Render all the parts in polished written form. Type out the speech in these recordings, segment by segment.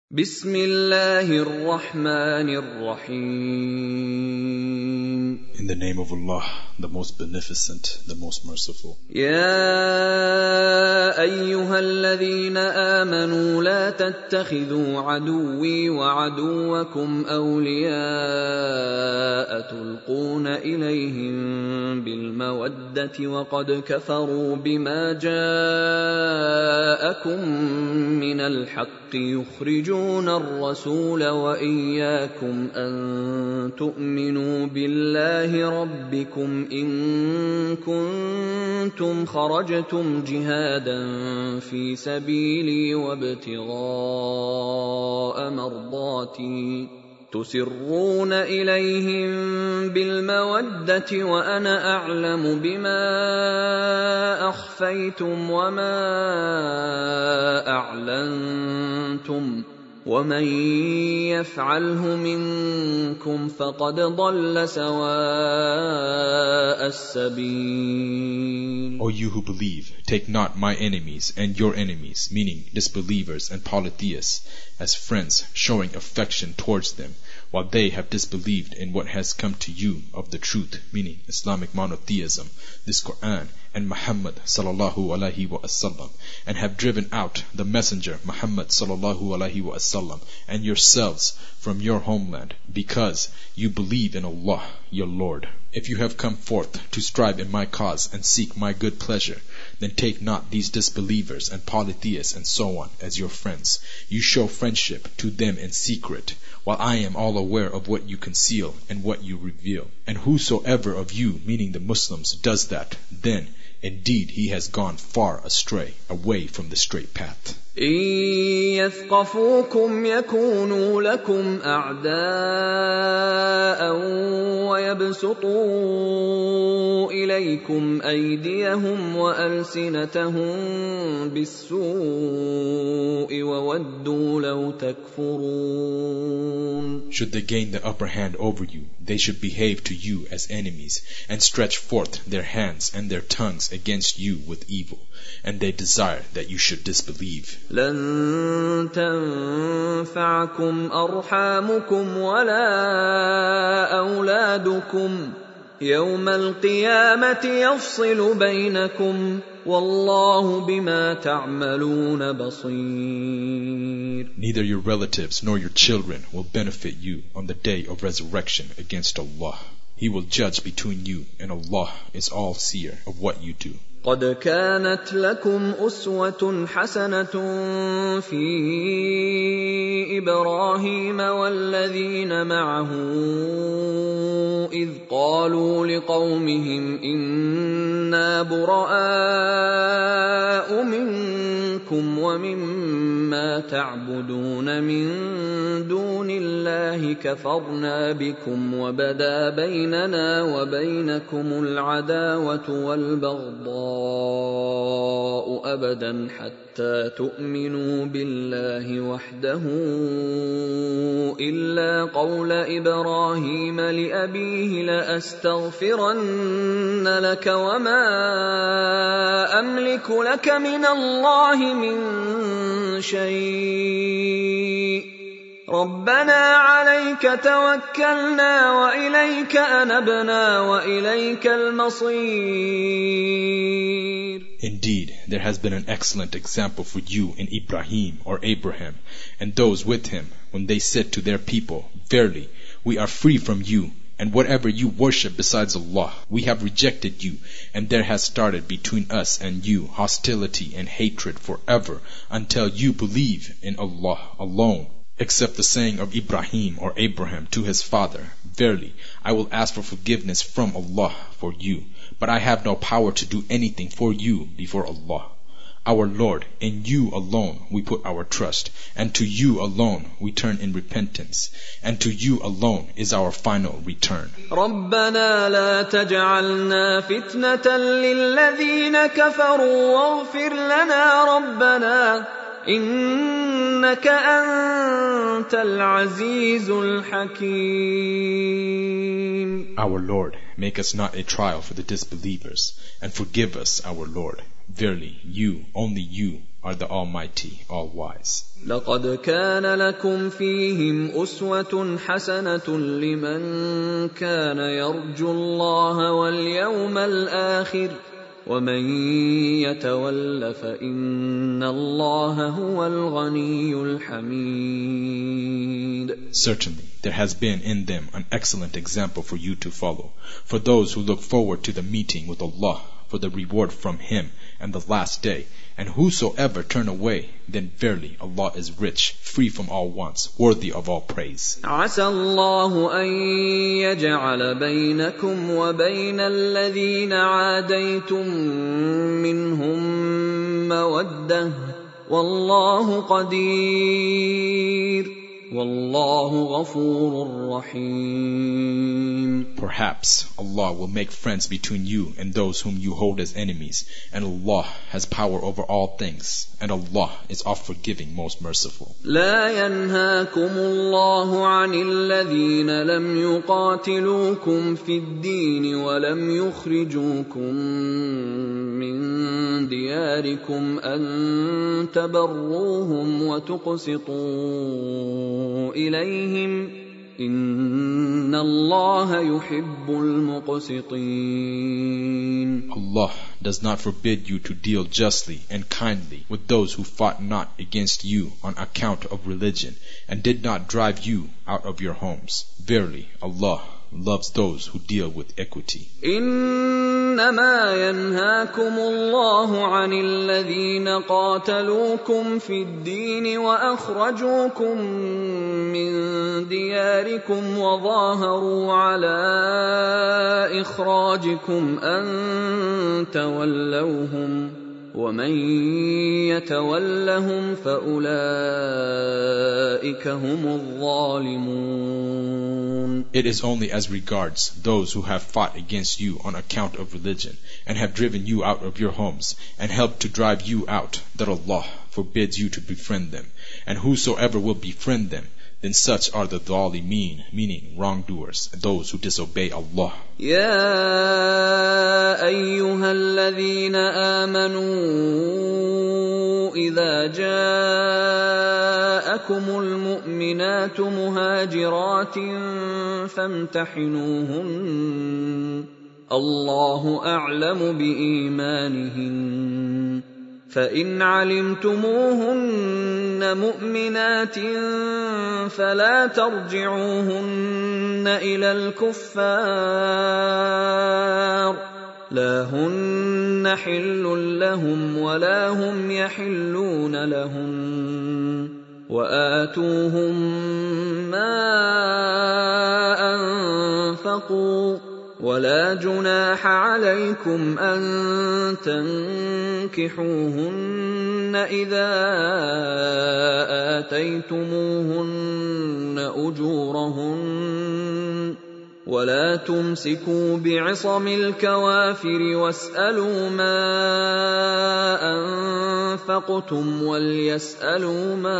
بسم الله الرحمن الرحيم. In the name of Allah, the most beneficent, the most merciful. يا أيها الذين آمنوا لا تتخذوا عدوي وعدوكم أولياء تلقون إليهم بالمودة وقد كفروا بما جاءكم من الحق يخرجون الرسول وإياكم أن تؤمنوا بالله ربكم إن كنتم خرجتم جهادا في سبيلي وابتغاء مرضاتي تسرون إليهم بالمودة وأنا أعلم بما أخفيتم وما أعلنتم ومن يفعله منكم فقد ضل سواء السبيل. O you who believe, take not my enemies and your enemies, meaning disbelievers and polytheists, as friends, showing affection towards them, while they have disbelieved in what has come to you of the truth, meaning Islamic monotheism, this Quran, and Muhammad sallallahu alaihi wasallam, and have driven out the messenger Muhammad sallallahu alaihi wasallam and yourselves from your homeland, because you believe in Allah, your Lord. If you have come forth to strive in my cause and seek my good pleasure, then take not these disbelievers and polytheists and so on as your friends. You show friendship to them in secret, while I am all aware of what you conceal and what you reveal. And whosoever of you, meaning the Muslims, does that, then indeed he has gone far astray, away from the straight path. إن يثقفوكم يكونوا لكم أعداء ويبسطوا إليكم أيديهم وألسنتهم بالسوء وودوا لو تكفرون. Should they gain the upper hand over you, they should behave to you as enemies and stretch forth their hands and their tongues against you with evil, and they desire that you should disbelieve. لن تنفعكم أرحامكم ولا أولادكم يوم القيامة يفصل بينكم والله بما تعملون بصير. Neither your relatives nor your children will benefit you on the day of resurrection against Allah. He will judge between you, and Allah is all-seer of what you do. قد كانت لكم أسوة حسنة في إبراهيم والذين معه إذ قالوا لقومهم إنا براء منكم ومما تعبدون من دون الله كفرنا بكم وبدا بيننا وبينكم العداوة والبغضاء أبدا حتى تؤمنوا بالله وحده إلا قول إبراهيم لأبيه لأستغفرن لك وما أملك لك من الله من شيء ربنا عليك توكلنا وإليك أنبنا وإليك المصير. Indeed, there has been an excellent example for you in Ibrahim or Abraham and those with him when they said to their people, Verily, we are free from you, and whatever you worship besides Allah, we have rejected you, and there has started between us and you hostility and hatred forever until you believe in Allah alone. Except the saying of Ibrahim or Abraham to his father, Verily, I will ask for forgiveness from Allah for you, but I have no power to do anything for you before Allah. Our Lord, in you alone we put our trust, and to you alone we turn in repentance, and to you alone is our final return. ربنا لا تجعلنا فتنة للذين كفروا واغفر لنا ربنا إنك أنت العزيز الحكيم. Our Lord, make us not a trial for the disbelievers, and forgive us, our Lord. Verily, you, only you, are the Almighty, All-Wise. لقد كان لكم فيهم أسوة حسنة لمن كان يرجو الله واليوم الآخر ومن يتول فإن الله هو الغني الحميد. Certainly, there has been in them an excellent example for you to follow, for those who look forward to the meeting with Allah, for the reward from Him and the last day. And whosoever turn away, then verily Allah is rich, free from all wants, worthy of all praise. عسى الله أن يجعل بينكم وبين الذين عاديتم منهم مودة والله قدير والله غفور رحيم. Perhaps Allah will make friends between you and those whom you hold as enemies, and Allah has power over all things, and Allah is oft forgiving, most merciful. لا ينهاكم الله عن الذين لم يقاتلوكم في الدين ولم يخرجوكم من دياركم أن تبروهم وتقسطوا إليهم إن الله يحب المقسطين. Allah does not forbid you to deal justly and kindly with those who fought not against you on account of religion and did not drive you out of your homes. Verily, Allah loves those who deal with equity. إنما ينهاكم الله عن الذين قاتلوكم في الدين وأخرجوكم من دياركم وظاهروا على إخراجكم أن تولوهم ومن يتولهم فأولئك هم الظالمون. It is only as regards those who have fought against you on account of religion and have driven you out of your homes and helped to drive you out that Allah forbids you to befriend them, and whosoever will befriend them, then such are the dhalimin, meaning wrongdoers, those who disobey Allah. يا أيها الذين آمنوا إذا جاءكم المؤمنات مهاجرات فامتحنوهن الله أعلم بإيمانهن فإن علمتموهن مؤمنات فلا ترجعوهن إلى الكفار لا هن حل لهم ولا هم يحلون لهن وآتوهم ما أنفقوا ولا جناح عليكم أن تنكحوهن إذا آتيتموهن أجورهن ولا تمسكوا بعصم الكوافر واسألوا ما أنفقتم وليسألوا ما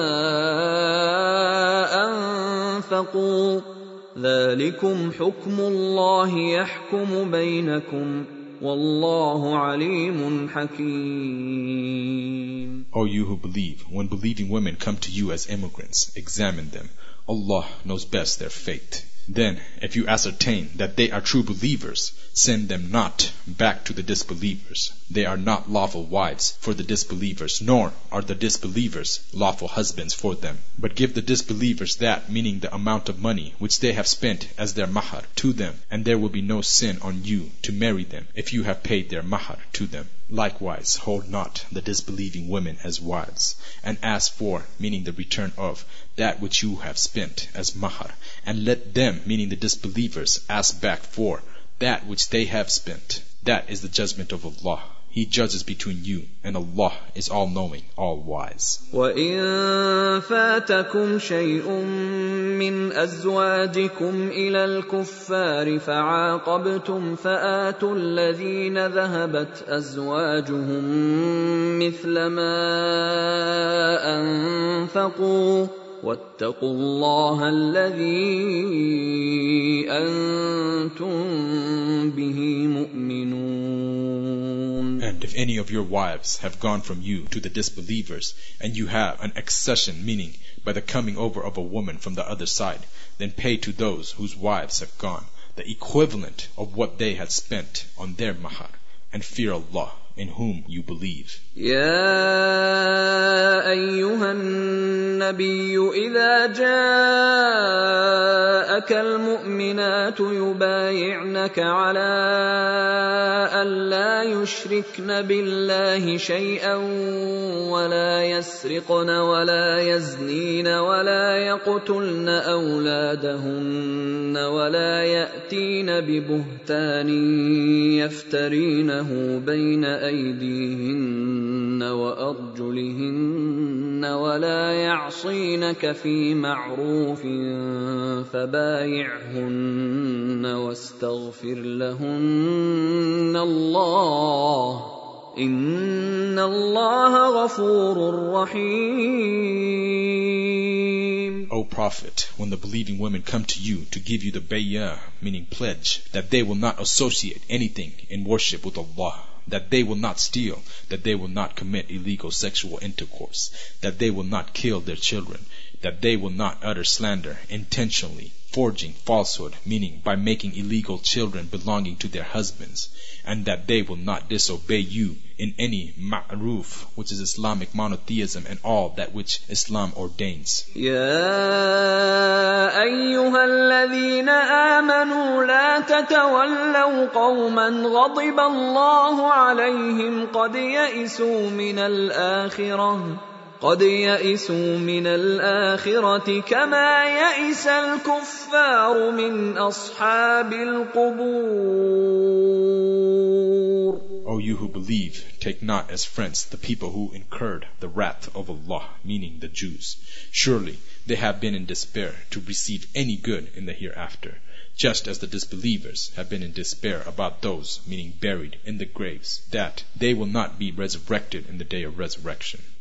أنفقوا ذلكم حكم الله يحكم بينكم والله عليم حكيم. O you who believe, when believing women come to you as immigrants, examine them. Allah knows best their fate. Then, if you ascertain that they are true believers, send them not back to the disbelievers. They are not lawful wives for the disbelievers, nor are the disbelievers lawful husbands for them. But give the disbelievers that, meaning the amount of money which they have spent as their mahar to them, and there will be no sin on you to marry them if you have paid their mahar to them. Likewise, hold not the disbelieving women as wives, and ask for, meaning the return of, that which you have spent as mahar, and let them, meaning the disbelievers, ask back for that which they have spent. That is the judgment of Allah. He judges between you, and Allah is all-knowing, all-wise. وَإِن فَاتَكُمْ شَيْءٌ مِّنْ أَزْوَاجِكُمْ إِلَى الْكُفَّارِ فَعَاقَبْتُمْ فَآتُوا الَّذِينَ ذَهَبَتْ أَزْوَاجُهُم مِّثْلَ مَا أَنفَقُوا وَاتَّقُوا اللَّهَ الَّذِي أَنتُم بِهِ مُؤْمِنُونَ. And if any of your wives have gone from you to the disbelievers, and you have an accession, meaning by the coming over of a woman from the other side, then pay to those whose wives have gone the equivalent of what they had spent on their mahar, and fear Allah, in whom you believe. يا أيها النبي إذا جاءك المؤمنات يبايعنك على أن لا يشركن بالله شيئا ولا يسرقن ولا يزنين ولا يقتلن أولادهن ولا يأتين ببهتان يفترينه بين أيديهن وأرجلهن ولا يعصينك في معروف فبايعهن واستغفر لهن الله إن الله غفور رحيم. O Prophet, when the believing women come to you to give you the bay'ah, meaning pledge, that they will not associate anything in worship with Allah, that they will not steal, that they will not commit illegal sexual intercourse, that they will not kill their children, that they will not utter slander intentionally, forging falsehood, meaning by making illegal children belonging to their husbands, and that they will not disobey you in any ma'ruf, which is Islamic monotheism and all that which Islam ordains. يا أيها الذين آمنوا لا تتولوا قوما غضب الله عليهم قد يئسوا من الآخرة كما يئس الكفار من أصحاب القبور. O you who believe, take not as friends the people who incurred the wrath of Allah, meaning the Jews. Surely they have been in despair to receive any good in the hereafter, just as the disbelievers have been in despair about those, meaning buried in the graves, that they will not be resurrected in the day of resurrection.